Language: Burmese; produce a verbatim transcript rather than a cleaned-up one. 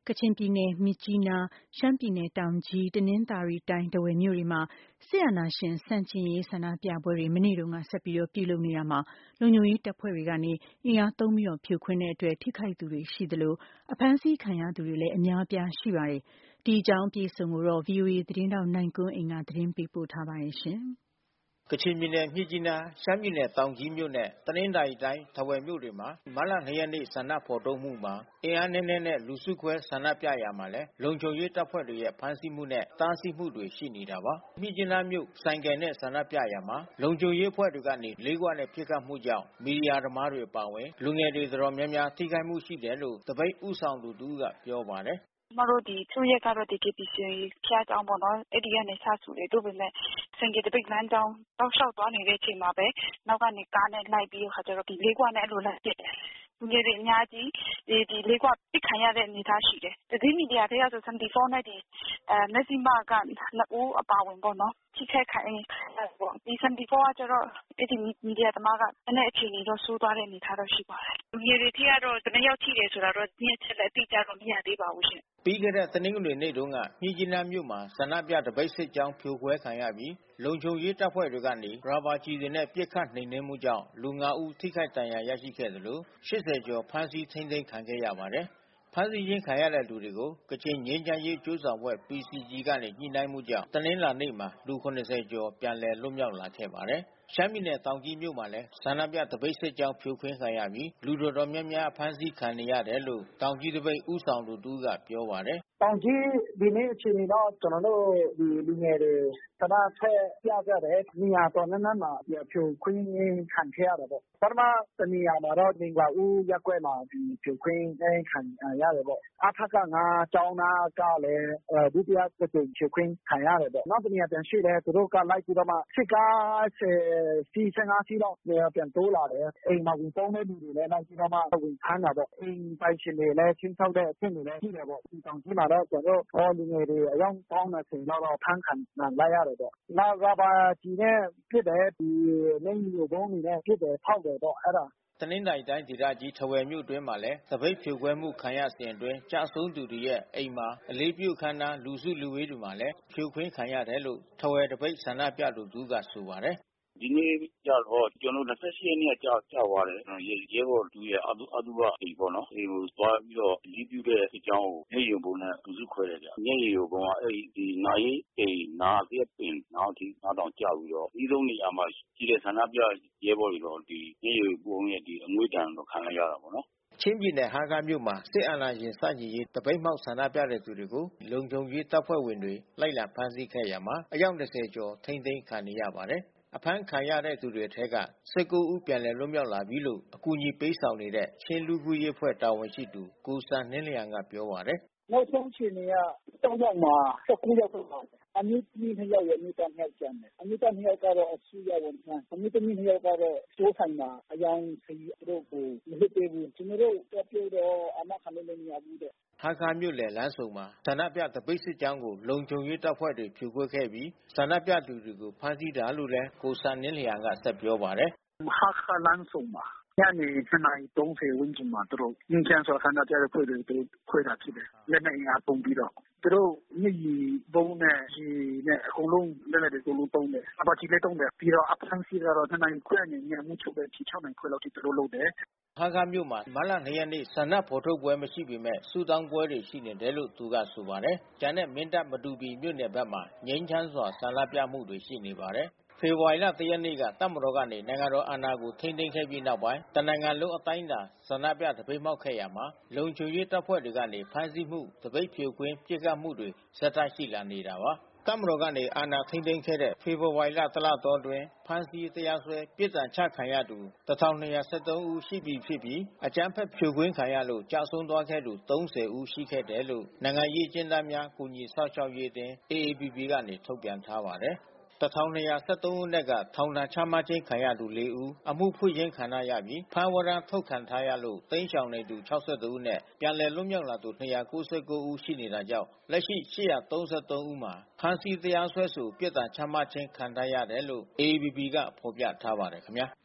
ကချင်ပြည်နယ်မြစ်ကြီးနား၊ ရှမ်းပြည်နယ်တောင်ကြီး၊ တနင်္သာရီတိုင်းထားဝယ်မြို့တွေမှာ စစ်အာဏာရှင်ဆန့်ကျင်ရေးဆန္ဒပြပွဲတွေ မနေ့တုန်းက ဆက်လက်ပြုလုပ်နေတာမှာ လုံခြုံရေးတပ်ဖွဲ့တွေကနေ အင်အားသုံးဖြိုခွင်းတဲ့အတွက် ထိခိုက်သူတွေရှိသလို အဖမ်းဆီးခံရသူတွေလည်း အများအပြားရှိပါတယ်။ ဒီအကြောင်းအပြည့်အစုံကိုတော့ ဗွီအိုအေသတင်းထောက်နိုင်ကွန်းအိန်ကနေ သတင်းပေးပို့ထားပါတယ်။ကချင်ပြည်နယ်မြစ်ကြီးနား၊ ရှမ်းပြည်နယ်တောင်ကြီးမြို့နဲ့ တနင်္သာရီတိုင်းထားဝယ်မြို့တွေမှာ မတ်လ ၂ ရက်နေ့ ဆန္ဒဖော်ထုတ်မှုမှာ အင်အားနည်းနည်းနဲ့ လူစုခွဲဆန္ဒပြရာမှာလည်း လုံခြုံရေးတပ်ဖွဲ့တွေရဲ့ ဖမ်းဆီးမှုနဲ့ တားဆီးမှုတွေ ရှိနေတာပါ။ မြစ်ကြီးနားမြို့ ဆိုင်ကယ်နဲ့ ဆန္ဒပြရာမှာ လုံခြုံရေးအဖွဲ့တွေကနေ လေးခွနဲ့ ပစ်ခတ်မှုကြောင့် မီဒီယာသမားတွေအပါအဝင် လူငယ်တွေတော်တော်များများ ထိခိုက်မှုရှိတယ်လို့ သပိတ်ဦးဆောင်သူတဦးကပြောပါတယ်။ "ကျမတို့ဒီစုရပ်ကတော့ ဒီ ကေ ပီ စီ ဘုရားကျောင်းပေါ့နော်။ အဲဒီကနေစစုတယ်။ သို့ပေမဲ့ ဆိုင်ကယ်သပိတ်လမ်းကြောင်း တောက်လျှောက်သွားနေတဲ့အချိန်မှာပဲ နောက်ကနေကားနဲ့လိုက်ပြီးတဲ့အခါကျတော့ လေးခွနဲ့အဲဒီလိုလိုက်ပစ်တယ်။ လူငယ်တွေအများကြီး ဒီလေးခွပစ်ခံရတဲ့အနေအထားရှိတယ်။ သတင်းမီဒီယာထဲကဆို 74 နဲ့ ဒီမဇ္ဈိမက နှစ်ဦးအပါဝင်ပေါ့နော်။ ထိခိုက်ခံရတယ်ပေါ့။ ဒီ 74 ကကျတော့ အဲဒီမီဒီယာသမားက နည်းနည်းအခြေအနေတော့ဆိုးသွားတဲ့အနေအထားတော့ရှိပါတယ်။ လူငယ်တွေထိကတော့ ဘယ်နှစ်ယောက်ထိတယ်ဆိုတာတော့ သတင်းအချက်အလက်အတိအကျတော့ မရသေးပါဘူးရှင့်။ " ပြီးခဲ့တဲ့တနင်္ဂနွေနေ့တုန်းက မြစ်ကြီးနားမြို့မှာ ဆန္ဒပြသပိတ်စစ်ကြောင်းဖြိုခွဲခံရပြီး လုံခြုံရေးတပ်ဖွဲ့တွေကနေ ရာဘာကျည်တွေနဲ့ ပစ်ခတ်နှိမ်နင်းမှုကြောင့် လူ ငါး ဦး ထိခိုက်ဒဏ်ရာရရှိခဲ့သလို ၈၀ ကျော် ဖမ်းဆီးထိန်းသိမ်းခံခဲ့ရပါတယ်။ ဖမ်းဆီးခြင်းခံရတဲ့သူတွေကို ကချင်ငြိမ်းချမ်းရေးအကျိုးဆောင်အဖွဲ့ ပီ စီ ဂျီ ကနေ ညှိနှိုင်းမှုကြောင့် တနင်္လာနေ့မှာ လူ ၇၀ ကျော် ပြန်လည်လွတ်မြောက်လာခဲ့ပါတယ်။ ရှမ်းပြည်နယ်တောင်ကြီးမြို့မှာလည်း ဆန္ဒပြသပိတ်စစ်ကြောင်းဖြိုခွင်းခံရပြီး လူတော်တော်များများ အဖမ်းဆီးခံနေရတယ်လို့ တောင်ကြီးသပိတ်ဦးဆောင်သူတဦးကပြောပါတယ်။ "တောင်ကြီးဒီနေ့အခြေအနေတော့ ကျနော်တို့လူငယ်တွေ ဆန္ဒထွက်ပြကြတယ်။ နေရာတော်တော်များများမှာ ဖြိုခွင်းခံခဲ့ရတယ်ပေါ့။ ပထမတနေရာမှာတော့ မင်္ဂလာဦးရပ်ကွက်မှာ ဖြိုခွင်းခံရတယ်ပေါ့။ အထက ၅ ကျောင်းနားကလည်း ဒုတိယတကြိမ်ဖြိုခွင်းခံရတယ်ပေါ့။ နောက်တနေရာပြန်ရွှေ့တယ်။ သူတို့ကလိုက်ပြီးတော့မှ စစ်ကား ဆယ် စီး ဆယ့်ငါး စီးလောက်ပြန်တိုးလာတယ်။ အိမ်မှာဝင်ပုန်းတဲ့လူတွေလည်း လိုက်ပြီးတော့မှ ဝင်ဖမ်းတာပေါ့။ အိမ်ပိုင်ရှင်တွေလည်း ခြိမ်းခြောက်တဲ့အဆင့်တွေလည်းရှိတယ်ပေါ့။ ဒီတောင်ကြီးမှာတော့ ကျနော်တို့လူငယ်တွေအယောက်ပေါင်း ၂၀ လောက်တော့ အဖမ်းခံလိုက်ရတယ်ပေါ့။ နောက်ရာဘာကျည်နဲ့ပစ်တယ်။ ဒီမျက်ရည်ယိုဗုံးတွေနဲ့ပစ်တယ်။ ဖောက်တယ်ပေါ့အဲတာ။ " တနင်္သာရီတိုင်းဒေသကြီးထားဝယ်မြို့အတွင်းမှာလည်း သပိတ်ဖြိုခွဲမှုခံရစဉ်အတွင်း ကျဆုံးသူတွေရဲ့အိမ်မှာ အလေးပြုအခမ်းအနား လူစုလူဝေးတွေမှာလည်း ဖြိုခွင်းခံရတယ်လို့ ထားဝယ်သပိတ်ဆန္ဒပြသူတဦးကဆိုပါတယ်။ "ဒီနေ့ကျတော့ ကျနော်တို့ ၂၈ ရက်နေ့ကကျသွားတယ်။ ရဲဘော်တဦးရဲ့ အသုဘအိမ်ပေါ့နော်။ အိမ်ကိုသွားပြီးတော့ အလေးပြုတဲ့စစ်ကြောင်းကို မျက်ရည်ယိုဗုံးနဲ့လူစုခွဲတယ်ဗျ။ မျက်ရည်ယိုဗုံးက အဲဒီနာရေးအိမ်နား သရက်ပင်နားထိ နားတောင်ကျပြီးတော့ အနီးဆုံးနေရာမှာရှိတဲ့ဆန္ဒပြရဲဘော်တွေတော့ ဒီမျက်ရည်ယိုဗုံးရဲ့အငွေ့ဒဏ်တော့ခံလိုက်ရတာပေါ့နော်။ " ချင်းပြည်နယ် ဟားခါးမြို့မှာ စစ်အာဏာရှင်ဆန့်ကျင်ရေး သပိတ်မှောက်ဆန္ဒပြသူတွေကို လုံခြုံရေးတပ်ဖွဲ့ဝင်တွေ လိုက်လံဖမ်းဆီးခဲ့ရာမှာ အယောက် ၂၀ ကျော် ထိန်းသိမ်းခံနေရပါတယ်။ အဖမ်းခံရသူတွေထဲက ၁၉ ဦး ပြန်လည်လွတ်မြောက်လာပြီလို့ အကူညီပေးဆောင်နေတဲ့ ချင်းလူ့အခွင့်အရေးအဖွဲ့တာဝန်ရှိသူ ကိုစံနင်းလျန်ကပြောပါတယ်။ "နောက်ဆုံးအခြေအနေက သုံး ယောက်မှာ ၁၉ ယောက်လွတ်လာတယ်။ အမျိုးသမီး နှစ် ယောက်ရယ် အမျိုးသား နှစ် ယောက်ကျန်တယ်။ အမျိုးသား နှစ် ယောက်ကတော့ အစိုးရဝန်ထမ်း။ အမျိုးသမီး နှစ် ယောက်ကတော့ စတိုးဆိုင်မှာ အရောင်စာရေး။ သူတို့ကိုမလွှတ်ပေးဘူး။ ကျနော်တို့သွားပြောတော့ အာမခံလို့လည်း မရဘူးတဲ့။ " ဟားခါးမြို့လယ်လမ်းဆုံမှာ ဆန္ဒပြသပိတ်စစ်ကြောင်းကို လုံခြုံရေးတပ်ဖွဲ့တွေ ဖြိုခွဲခဲ့ပြီး ဆန္ဒပြသူတွေကို ဖမ်းဆီးတာလို့လည်း ကိုစံနင်းလျန်ကဆက်ပြောပါတယ်။ "ဟားခါးလမ်းဆုံမှာ ညနေ နှစ် နာရီ သုံးဆယ် ဝန်းကျင်မှာ သူတို့ငြိမ်းချမ်းစွာဆန္ဒပြတဲ့အဖွဲ့တွေကို သူတို့ခွဲတာဖြစ်တယ်။ လက်နက်အင်အားသုံးပြီးတော့။ သူတို့မျက်ရည်ယိုဗုံးနဲ့ ရေနဲ့အကုန်လုံး လက်နက်တွေအကုန်လုံးသုံးတယ်။ ရာဘာကျည်လည်းသုံးတယ်။ ပြီးတော့အဖမ်းဆီးကတော့ နှစ် နာရီခွဲကနေ ညမိုးချုပ်တဲ့အထိ ခြောက် နာရီခွဲလောက်အထိသူတို့လုပ်တယ်။ " ဟားခါးမြို့မှာ မတ်လ ၂ ရက်နေ့ ဆန္ဒဖော်ထုတ်ပွဲမရှိပေမဲ့ ဆုတောင်းပွဲတွေရှိနေတယ်လို့ သူကဆိုပါတယ်။ ကျန်တဲ့မင်းတပ် မတူပီမြို့နယ်ဘက်မှာ ငြိမ်းချမ်းစွာဆန္ဒပြမှုတွေရှိနေပါတယ်။ ဖေဖော်ဝါရီလ ၁ ရက်နေ့က တပ်မတော်ကနေ နိုင်ငံတော်အာဏာကို ထိန်းသိမ်းခဲ့ပြီးနောက်ပိုင်း တနိုင်ငံလုံးအတိုင်းအတာ ဆန္ဒပြသပိတ်မှောက်ခဲ့ရာမှာ လုံခြုံရေးတပ်ဖွဲ့တွေကနေ ဖမ်းဆီးမှု သပိတ်ဖြိုခွင်း ပစ်ခတ်မှုတွေ ဆက်တိုက်ရှိလာနေတာပါ။ တပ်မတော်ကနေ အာဏာထိန်းသိမ်းခဲ့တဲ့ ဖေဖော်ဝါရီလ တလတောအတွင်း ဖမ်းဆီးတရားစွဲ ပြစ်ဒဏ်ချခံရသူ ၁,၂၁၃ ဦးရှိပြီဖြစ်ပြီး အကြမ်းဖက်ဖြိုခွင်းခံရလို့ ကျဆုံးသွားခဲ့သူ ၃၀ ဦးရှိခဲ့တယ်လို့ နိုင်ငံရေးအကျဉ်းသားများ ကူညီစောင့်ရှောက်ရေးအသင်း အေအေပီပီ ကနေ ထုတ်ပြန်ထားပါတယ်။ ၁,၂၁၃ ဦးအနက်က ထောင်ဒဏ်ချမှတ်ခြင်းခံရသူ လေး ဦး၊ အမှုဖွင့်ခြင်းခံထားရပြီး ဖမ်းဝရမ်းထုတ်ခံထားရလို့ တိမ်းရှောင်နေသူ ၆၁ ဦးနဲ့ ပြန်လည်လွတ်မြောက်လာသူ ၂၉၉ ဦးရှိနေတာကြောင့် လက်ရှိ ၈၃၃ ဦးမှာ ဖမ်းဆီးတရားစွဲဆို ပြစ်ဒဏ်ချမှတ်ခြင်းခံထားရတယ်လို့ အေအေပီပီကဖော်ပြထားပါတယ်ခင်ဗျာ။